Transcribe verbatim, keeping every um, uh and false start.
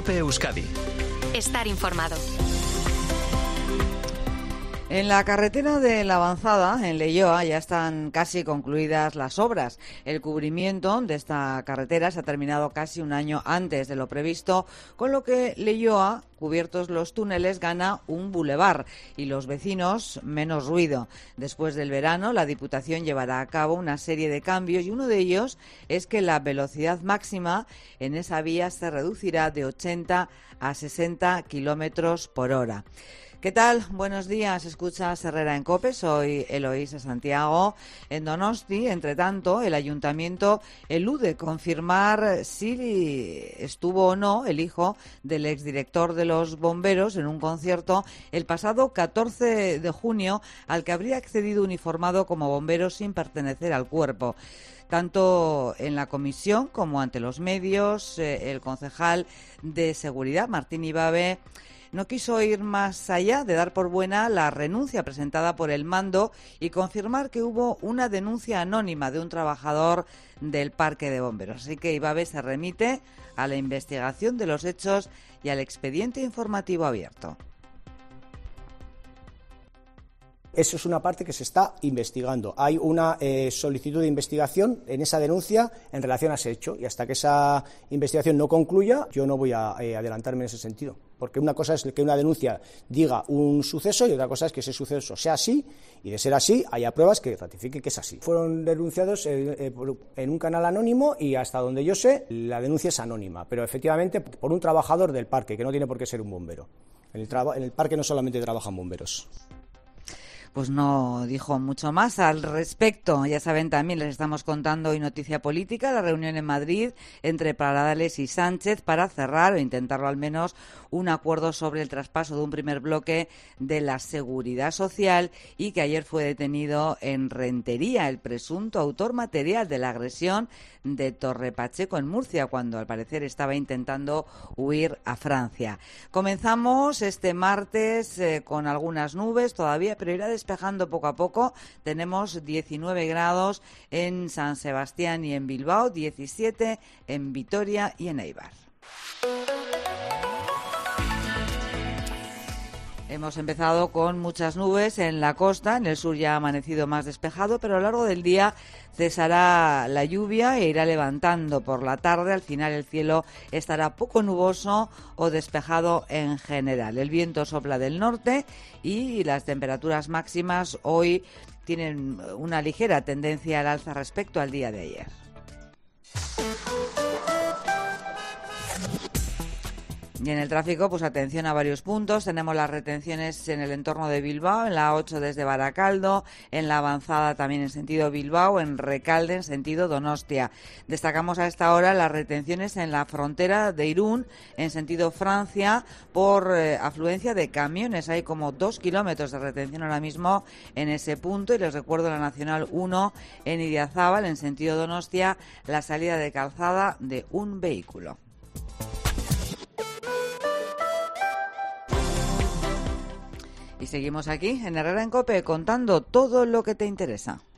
COPE Euskadi. Estar informado. En la carretera de La Avanzada, en Leioa, ya están casi concluidas las obras. El cubrimiento de esta carretera se ha terminado casi un año antes de lo previsto, con lo que Leioa, cubiertos los túneles, gana un bulevar y los vecinos menos ruido. Después del verano, la Diputación llevará a cabo una serie de cambios y uno de ellos es que la velocidad máxima en esa vía se reducirá de ochenta a sesenta kilómetros por hora. ¿Qué tal? Buenos días. Escuchas Herrera en COPE. Soy Eloísa Santiago. En Donosti, entre tanto, el Ayuntamiento elude confirmar si estuvo o no el hijo del exdirector de los bomberos en un concierto el pasado catorce de junio al que habría accedido uniformado como bombero sin pertenecer al cuerpo. Tanto en la comisión como ante los medios, eh, el concejal de Seguridad, Martín Ibabe, no quiso ir más allá de dar por buena la renuncia presentada por el mando y confirmar que hubo una denuncia anónima de un trabajador del Parque de Bomberos. Así que Ibabe se remite a la investigación de los hechos y al expediente informativo abierto. Eso es una parte que se está investigando. Hay una eh, solicitud de investigación en esa denuncia en relación a ese hecho y hasta que esa investigación no concluya yo no voy a eh, adelantarme en ese sentido. Porque una cosa es que una denuncia diga un suceso y otra cosa es que ese suceso sea así y de ser así haya pruebas que ratifiquen que es así. Fueron denunciados eh, eh, en un canal anónimo y hasta donde yo sé la denuncia es anónima, pero efectivamente por un trabajador del parque que no tiene por qué ser un bombero. En el, traba- en el parque no solamente trabajan bomberos. Pues no dijo mucho más al respecto. Ya saben, también les estamos contando hoy noticia política, la reunión en Madrid entre Pradales y Sánchez para cerrar o intentarlo al menos un acuerdo sobre el traspaso de un primer bloque de la Seguridad Social y que ayer fue detenido en Rentería el presunto autor material de la agresión de Torre Pacheco en Murcia cuando al parecer estaba intentando huir a Francia. Comenzamos este martes eh, con algunas nubes todavía, pero irá despejando poco a poco. Tenemos diecinueve grados en San Sebastián y en Bilbao, diecisiete en Vitoria y en Eibar. Hemos empezado con muchas nubes en la costa, en el sur ya ha amanecido más despejado, pero a lo largo del día cesará la lluvia e irá levantando por la tarde. Al final el cielo estará poco nuboso o despejado en general. El viento sopla del norte y las temperaturas máximas hoy tienen una ligera tendencia al alza respecto al día de ayer. Y en el tráfico, pues atención a varios puntos. Tenemos las retenciones en el entorno de Bilbao, en la A ocho desde Baracaldo, en la Avanzada también en sentido Bilbao, en Recalde en sentido Donostia. Destacamos a esta hora las retenciones en la frontera de Irún en sentido Francia por eh, afluencia de camiones. Hay como dos kilómetros de retención ahora mismo en ese punto y les recuerdo la Nacional uno en Idiazábal en sentido Donostia, la salida de calzada de un vehículo. Y seguimos aquí en Herrera en COPE contando todo lo que te interesa.